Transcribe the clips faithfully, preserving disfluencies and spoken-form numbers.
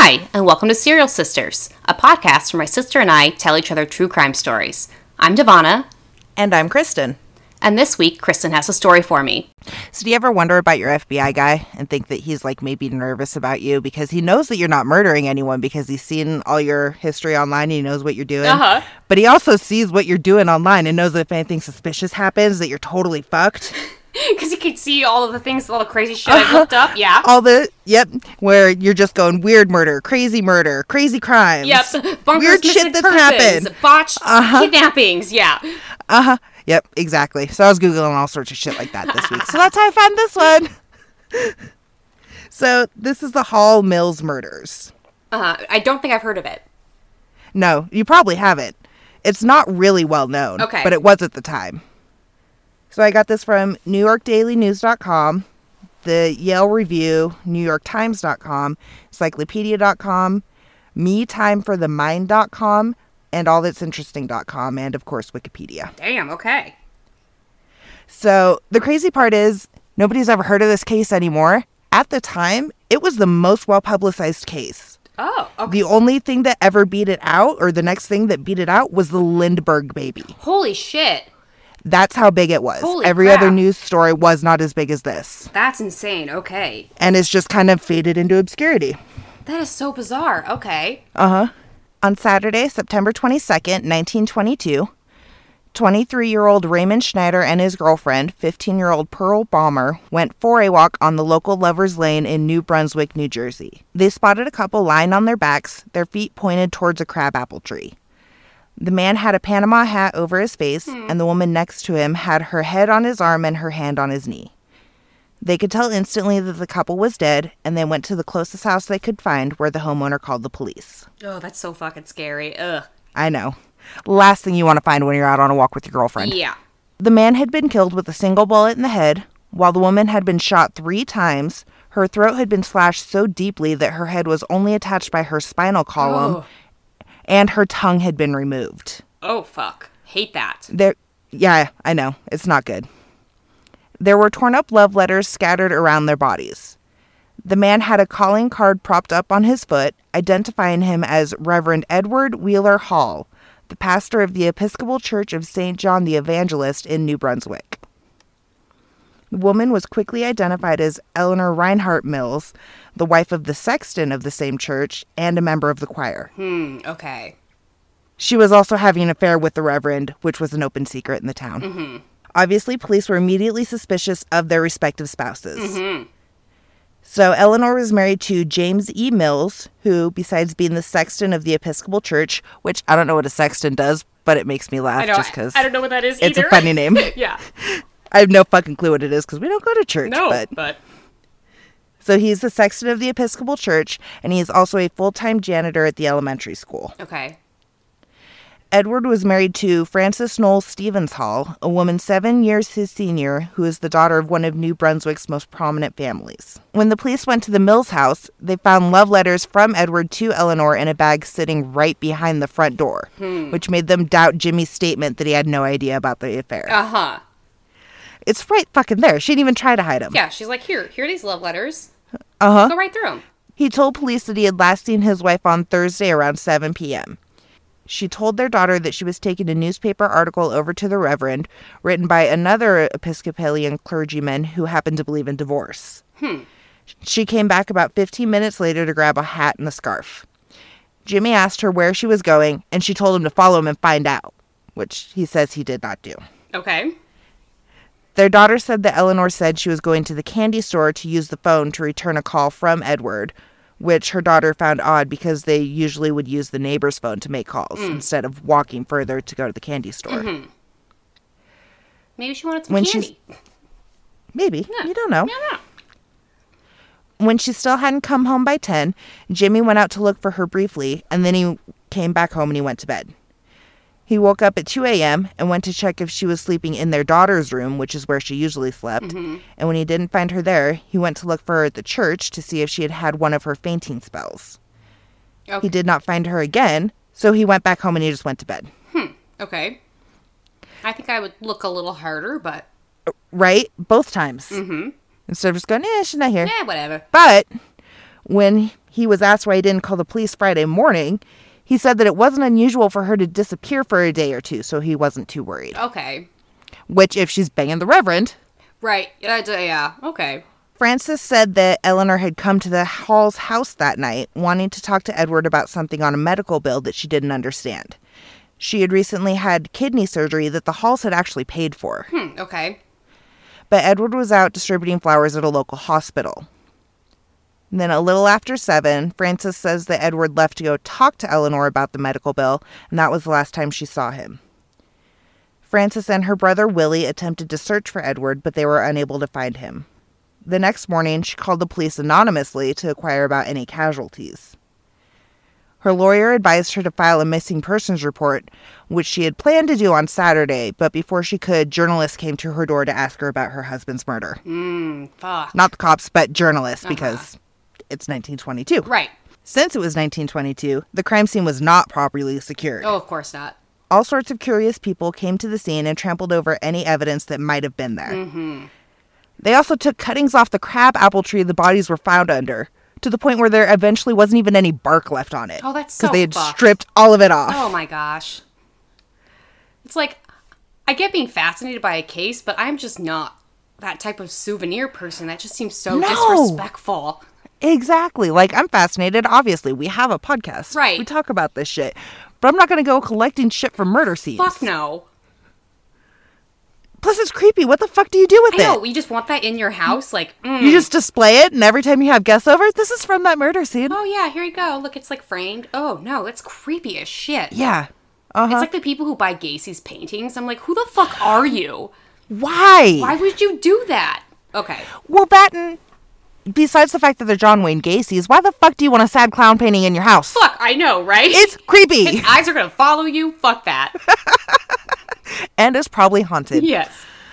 Hi, and welcome to Serial Sisters, a podcast where my sister and I tell each other true crime stories. I'm Devana. And I'm Kristen. And this week, Kristen has a story for me. So do you ever wonder about your F B I guy and think that he's like maybe nervous about you because he knows that you're not murdering anyone because he's seen all your history online and he knows what you're doing? Uh-huh. But he also sees what you're doing online and knows that if anything suspicious happens that you're totally fucked. Because he could see all of the things, all the crazy shit I've looked up, yeah. All the, yep, where you're just going weird murder, crazy murder, crazy crimes. Yep, bunkers, weird missing shit that's persons, happened. botched Uh-huh. kidnappings, yeah. Uh-huh. Yep, exactly. So I was Googling all sorts of shit like that this week. So that's how I found this one. So this is the Hall Mills murders. Uh, I don't think I've heard of it. No, you probably haven't. It's not really well known. Okay. But it was at the time. So I got this from New York Daily News dot com, the Yale Review, New York Times dot com, Encyclopedia dot com, me time for the mind dot com, and all that's interesting dot com, and of course Wikipedia. Damn, okay. So the crazy part is nobody's ever heard of this case anymore. At the time, it was the most well-publicized case. Oh, okay. The only thing that ever beat it out, or the next thing that beat it out, was the Lindbergh baby. Holy shit. That's how big it was. Holy Every crap. other news story was not as big as this. That's insane, okay. And it's just kind of faded into obscurity. That is so bizarre, okay. Uh-huh. On Saturday, September twenty-second, nineteen twenty-two, twenty-three-year-old Raymond Schneider and his girlfriend, fifteen-year-old Pearl Balmer, went for a walk on the local Lover's Lane in New Brunswick, New Jersey. They spotted a couple lying on their backs, their feet pointed towards a crabapple tree. The man had a Panama hat over his face, hmm. and the woman next to him had her head on his arm and her hand on his knee. They could tell instantly that the couple was dead, and they went to the closest house they could find, where the homeowner called the police. Oh, that's so fucking scary. Ugh. I know. Last thing you want to find when you're out on a walk with your girlfriend. Yeah. The man had been killed with a single bullet in the head, while the woman had been shot three times. Her throat had been slashed so deeply that her head was only attached by her spinal column, oh. and her tongue had been removed. Oh, fuck. Hate that. There, yeah, I know. It's not good. There were torn-up love letters scattered around their bodies. The man had a calling card propped up on his foot, identifying him as Reverend Edward Wheeler Hall, the pastor of the Episcopal Church of Saint John the Evangelist in New Brunswick. The woman was quickly identified as Eleanor Reinhardt Mills, the wife of the sexton of the same church and a member of the choir. Hmm, okay. She was also having an affair with the Reverend, which was an open secret in the town. Mm-hmm. Obviously, police were immediately suspicious of their respective spouses. Mm-hmm. So Eleanor was married to James E. Mills, who, besides being the sexton of the Episcopal Church, which I don't know what a sexton does, but it makes me laugh I know, just because I, I don't know what that is it's either. a funny name. Yeah. I have no fucking clue what it is because we don't go to church. No, but... but... So he's the sexton of the Episcopal Church, and he is also a full-time janitor at the elementary school. Okay. Edward was married to Frances Noel Stevens Hall, a woman seven years his senior, who is the daughter of one of New Brunswick's most prominent families. When the police went to the Mills house, they found love letters from Edward to Eleanor in a bag sitting right behind the front door, hmm. which made them doubt Jimmy's statement that he had no idea about the affair. Uh-huh. It's right fucking there. She didn't even try to hide them. Yeah, she's like, here, here are these love letters. Uh-huh. Go right through them. He told police that he had last seen his wife on Thursday around seven p.m. She told their daughter that she was taking a newspaper article over to the Reverend, written by another Episcopalian clergyman who happened to believe in divorce. Hmm. She came back about fifteen minutes later to grab a hat and a scarf. Jimmy asked her where she was going, and she told him to follow him and find out, which he says he did not do. Okay. Their daughter said that Eleanor said she was going to the candy store to use the phone to return a call from Edward, which her daughter found odd because they usually would use the neighbor's phone to make calls mm. instead of walking further to go to the candy store. Mm-hmm. Maybe she wanted some when candy. She's, maybe. Yeah. You don't know. Yeah. When she still hadn't come home by ten, Jimmy went out to look for her briefly, and then he came back home and he went to bed. He woke up at two a.m. and went to check if she was sleeping in their daughter's room, which is where she usually slept. Mm-hmm. And when he didn't find her there, he went to look for her at the church to see if she had had one of her fainting spells. Okay. He did not find her again, so he went back home and he just went to bed. Hmm. Okay. I think I would look a little harder, but... Right? Both times. Mm-hmm. Instead of just going, eh, she's not here. Yeah, whatever. But When he was asked why he didn't call the police Friday morning, he said that it wasn't unusual for her to disappear for a day or two, so he wasn't too worried. Okay. Which, if she's banging the Reverend... Right. Uh, yeah. Okay. Frances said that Eleanor had come to the Hall's house that night, wanting to talk to Edward about something on a medical bill that she didn't understand. She had recently had kidney surgery that the Halls had actually paid for. Hmm. Okay. But Edward was out distributing flowers at a local hospital. And then a little after seven, Frances says that Edward left to go talk to Eleanor about the medical bill, and that was the last time she saw him. Frances and her brother Willie attempted to search for Edward, but they were unable to find him. The next morning, she called the police anonymously to inquire about any casualties. Her lawyer advised her to file a missing persons report, which she had planned to do on Saturday, but before she could, journalists came to her door to ask her about her husband's murder. Mm, fuck. Not the cops, but journalists, Uh-huh. because it's nineteen twenty-two. Right. Since it was nineteen twenty-two, the crime scene was not properly secured. Oh, of course not. All sorts of curious people came to the scene and trampled over any evidence that might have been there. Mm-hmm. They also took cuttings off the crab apple tree the bodies were found under, to the point where there eventually wasn't even any bark left on it. Oh, that's so Because they had fucked. stripped all of it off. Oh my gosh. It's like, I get being fascinated by a case, but I'm just not that type of souvenir person. That just seems so No. disrespectful. Exactly. Like, I'm fascinated. Obviously, we have a podcast. Right. We talk about this shit. But I'm not going to go collecting shit from murder scenes. Fuck no. Plus, it's creepy. What the fuck do you do with I know, it? you just want that in your house? Like, mm. You just display it, and every time you have guests over, this is from that murder scene. Oh yeah, here you go. Look, it's like framed. Oh no, that's creepy as shit. Yeah. Uh-huh. It's like the people who buy Gacy's paintings. I'm like, who the fuck are you? Why? Why would you do that? Okay. Well, that and besides the fact that they're John Wayne Gacy's, why the fuck do you want a sad clown painting in your house? Fuck, I know, right? It's creepy. Its eyes are gonna follow you. Fuck that. And it's probably haunted. Yes.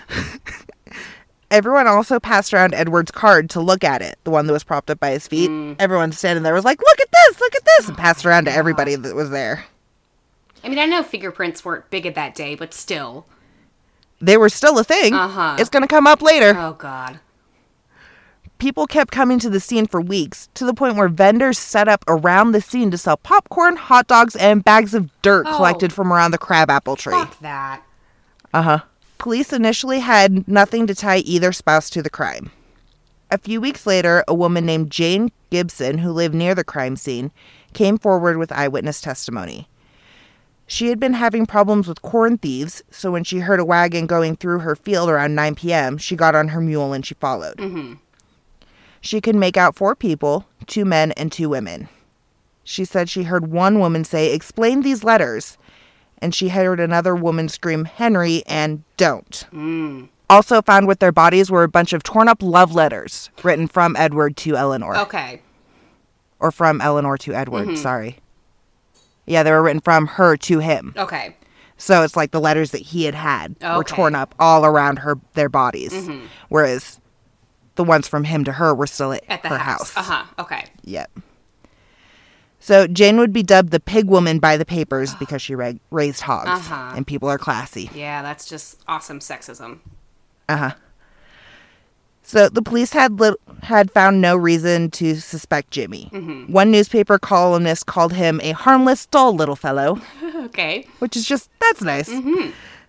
Everyone also passed around Edward's card to look at it, the one that was propped up by his feet. Mm. Everyone standing there was like, look at this, look at this, and passed around to everybody that was there. I mean, I know fingerprints weren't big at that day, but still. They were still a thing. Uh-huh. It's going to come up later. Oh, God. People kept coming to the scene for weeks, to the point where vendors set up around the scene to sell popcorn, hot dogs, and bags of dirt Oh. collected from around the crabapple tree. Fuck that. Uh-huh. Police initially had nothing to tie either spouse to the crime. A few weeks later, a woman named Jane Gibson, who lived near the crime scene, came forward with eyewitness testimony. She had been having problems with corn thieves, so when she heard a wagon going through her field around nine p.m., she got on her mule and she followed. Mm-hmm. She could make out four people, two men and two women. She said she heard one woman say, "Explain these letters," and she heard another woman scream, "Henry," and "Don't." Mm. Also found with their bodies were a bunch of torn up love letters written from Edward to Eleanor. Okay. Or from Eleanor to Edward, Mhm. sorry. Yeah, they were written from her to him. Okay. So it's like the letters that he had had were Okay. torn up all around her their bodies. Mhm. Whereas the ones from him to her were still at, At the her house. house. Uh-huh. Okay. Yep. So Jane would be dubbed the pig woman by the papers because she ra- raised hogs. Uh-huh. And people are classy. Yeah, that's just awesome sexism. Uh-huh. So the police had li- had found no reason to suspect Jimmy. Mm-hmm. One newspaper columnist called him a harmless, dull little fellow, Okay. which is just, that's nice. Mm-hmm.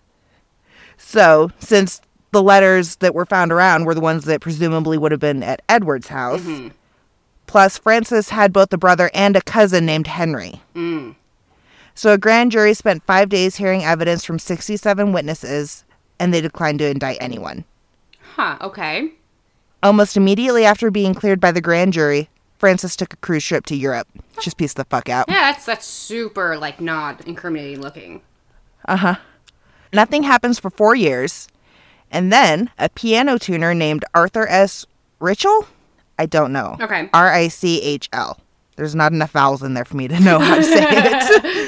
So, since the letters that were found around were the ones that presumably would have been at Edward's house, Mm-hmm. plus Frances had both a brother and a cousin named Henry. Mm. So a grand jury spent five days hearing evidence from sixty-seven witnesses, and they declined to indict anyone. Huh. Okay. Almost immediately after being cleared by the grand jury, Frances took a cruise trip to Europe. Just pieced the fuck out. Yeah, that's that's super like not incriminating looking. Uh-huh. Nothing happens for four years, and then a piano tuner named Arthur S. Richel? I don't know. Okay. R I C H L. There's not enough vowels in there for me to know how to say it.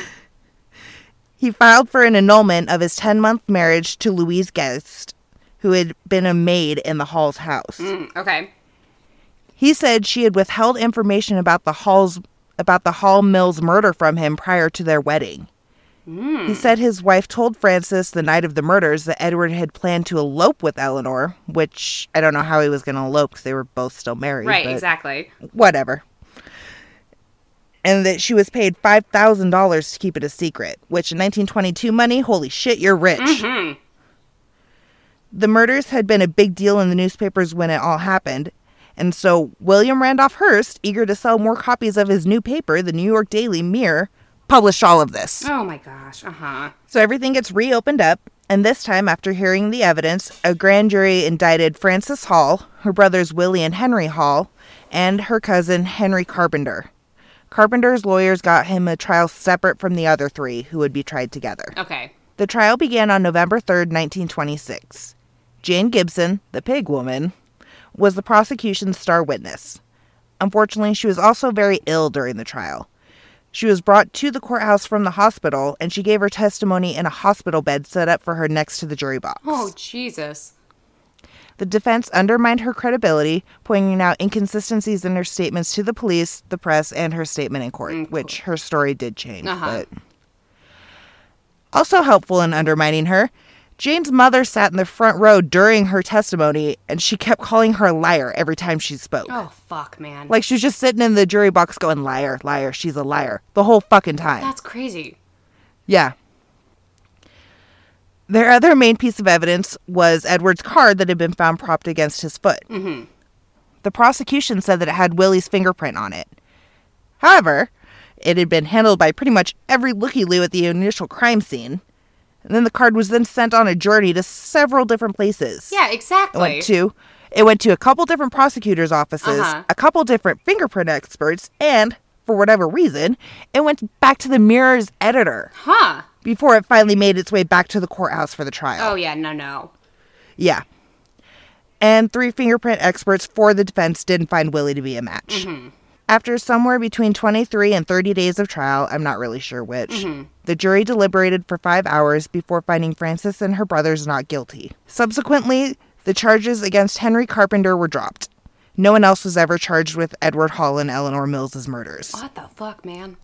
He filed for an annulment of his ten-month marriage to Louise Guest, who had been a maid in the Hall's house. Mm, okay. He said she had withheld information about the Hall's about the Hall Mills murder from him prior to their wedding. Mm. He said his wife told Frances the night of the murders that Edward had planned to elope with Eleanor, which I don't know how he was going to elope because they were both still married. Right. but Exactly. Whatever. and that she was paid five thousand dollars to keep it a secret, which in nineteen twenty-two money, holy shit, you're rich. Mm-hmm. The murders had been a big deal in the newspapers when it all happened, and so William Randolph Hearst, eager to sell more copies of his new paper, the New York Daily Mirror, published all of this. Oh my gosh, uh-huh. So everything gets reopened up, and this time, after hearing the evidence, a grand jury indicted Frances Hall, her brothers Willie and Henry Hall, and her cousin Henry Carpenter. Carpenter's lawyers got him a trial separate from the other three, who would be tried together. Okay. The trial began on November third, nineteen twenty-six. Jane Gibson, the pig woman, was the prosecution's star witness. Unfortunately, she was also very ill during the trial. She was brought to the courthouse from the hospital, and she gave her testimony in a hospital bed set up for her next to the jury box. Oh, Jesus. The defense undermined her credibility, pointing out inconsistencies in her statements to the police, the press, and her statement in court, Mm, which her story did change. Uh-huh. But also helpful in undermining her, Jane's mother sat in the front row during her testimony, and she kept calling her a liar every time she spoke. Oh, fuck, man. Like, she was just sitting in the jury box going, liar, liar, she's a liar, the whole fucking time. That's crazy. Yeah. Their other main piece of evidence was Edward's card that had been found propped against his foot. Mm-hmm. The prosecution said that it had Willie's fingerprint on it. However, it had been handled by pretty much every looky-loo at the initial crime scene. And then the card was then sent on a journey to several different places. Yeah, exactly. It went to, it went to a couple different prosecutors' offices, Uh-huh. a couple different fingerprint experts, and, for whatever reason, it went back to the Mirror's editor Huh. before it finally made its way back to the courthouse for the trial. Oh, yeah, no, no. Yeah. And three fingerprint experts for the defense didn't find Willie to be a match. Mm-hmm. After somewhere between twenty-three and thirty days of trial, I'm not really sure which, Mm-hmm. the jury deliberated for five hours before finding Frances and her brothers not guilty. Subsequently, the charges against Henry Carpenter were dropped. No one else was ever charged with Edward Hall and Eleanor Mills' murders. What the fuck, man?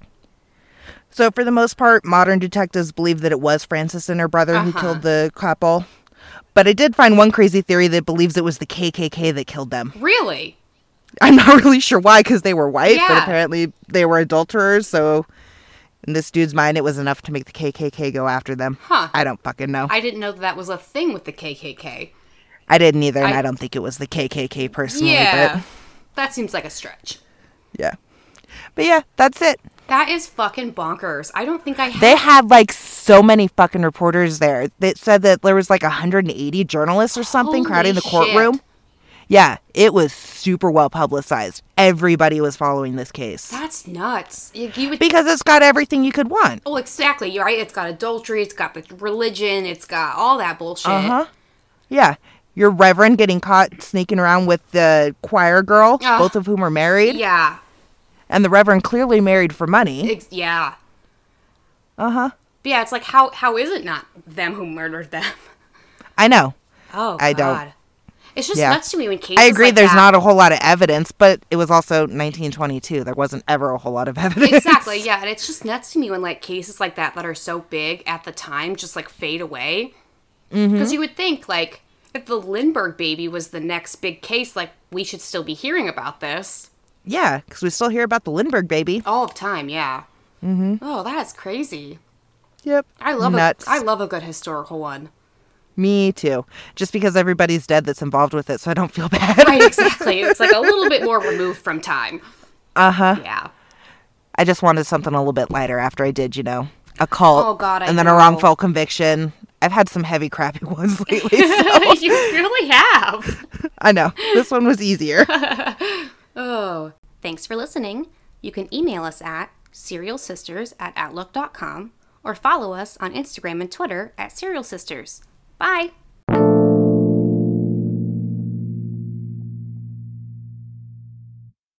So for the most part, modern detectives believe that it was Frances and her brother who Uh-huh. killed the couple. But I did find one crazy theory that believes it was the K K K that killed them. Really? I'm not really sure why, because they were white, but Yeah. apparently they were adulterers, so in this dude's mind, it was enough to make the K K K go after them. Huh. I don't fucking know. I, I didn't know that, that was a thing with the K K K. didn't either, and I- I don't think it was the K K K personally, Yeah. but That seems like a stretch. yeah. But yeah, that's it. That is fucking bonkers. I don't think I have. They had like so many fucking reporters there that said that there was like one hundred eighty journalists or something Holy crowding the shit. courtroom. Yeah, it was super well publicized. Everybody was following this case. That's nuts. You, you would. Because it's got everything you could want. Oh, exactly. You're right. It's got adultery. It's got the religion. It's got all that bullshit. Uh-huh. Yeah. Your reverend getting caught sneaking around with the choir girl, Ugh. both of whom are married. Yeah. And the reverend clearly married for money. Ex- yeah. Uh-huh. But yeah, it's like, how how is it not them who murdered them? I know. Oh, I God. don't- It's just Yeah. nuts to me when cases I agree like there's that- not a whole lot of evidence, but it was also nineteen twenty-two. There wasn't ever a whole lot of evidence. Exactly, yeah. And it's just nuts to me when, like, cases like that that are so big at the time just, like, fade away. Because Mm-hmm. you would think, like, if the Lindbergh baby was the next big case, like, we should still be hearing about this. Yeah, because we still hear about the Lindbergh baby. All the time, yeah. Mm-hmm. Oh, that's crazy. Yep. I love Nuts. a, I love a good historical one. Me too. Just because everybody's dead that's involved with it, so I don't feel bad. Right, exactly. It's like a little bit more removed from time. Uh-huh. Yeah. I just wanted something a little bit lighter after I did, you know, a cult. Oh, God, I And then know. a wrongful conviction. I've had some heavy, crappy ones lately, so You really have. I know. This one was easier. Oh. Thanks for listening. You can email us at serialsisters at outlook dot com or follow us on Instagram and Twitter at Serial Sisters. Bye.